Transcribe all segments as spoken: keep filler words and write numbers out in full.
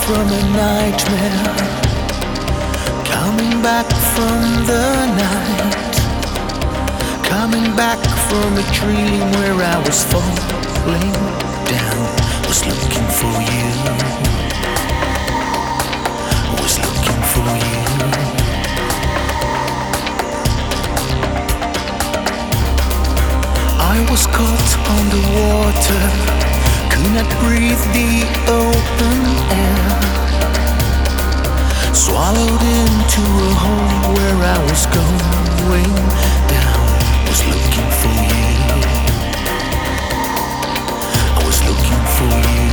from a nightmare, coming back from the night, coming back from a dream where I was falling down, was looking for you, was looking for you. I was caught on the water, could not breathe the open air, swallowed into a hole where I was going down, was looking for you, I was looking for you.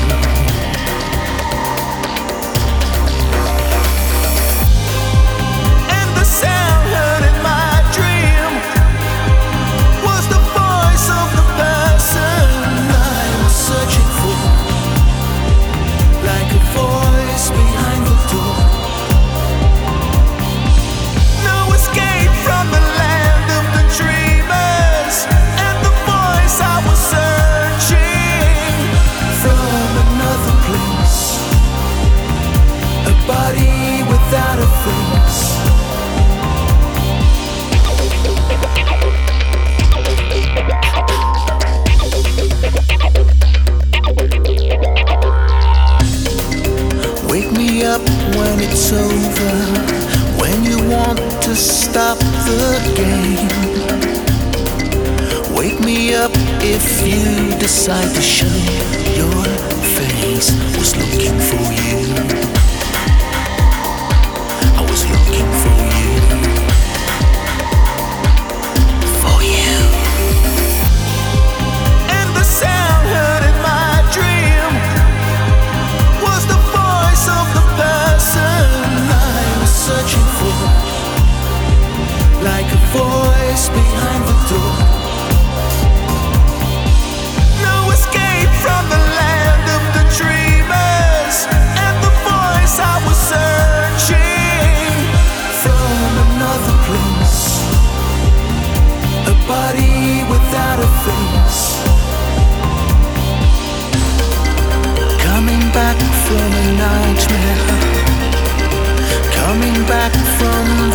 And the sound heard in my dream was the voice of the person I was searching for, like a voice behind the door. No escape from the land of the dreamers, and the voice I was searching from another place, a body without a face. Wake me up when it's over, when you want to stop the game. Wake me up if you decide to show your face. Was looking for you, I was looking for you, for you. And the sound heard in my dream was the voice of the person I was searching for, like a voice behind the door. No escape from the land of the dreamers, and the voice I was searching from another place, a body without a face. Coming back from a nightmare, coming back from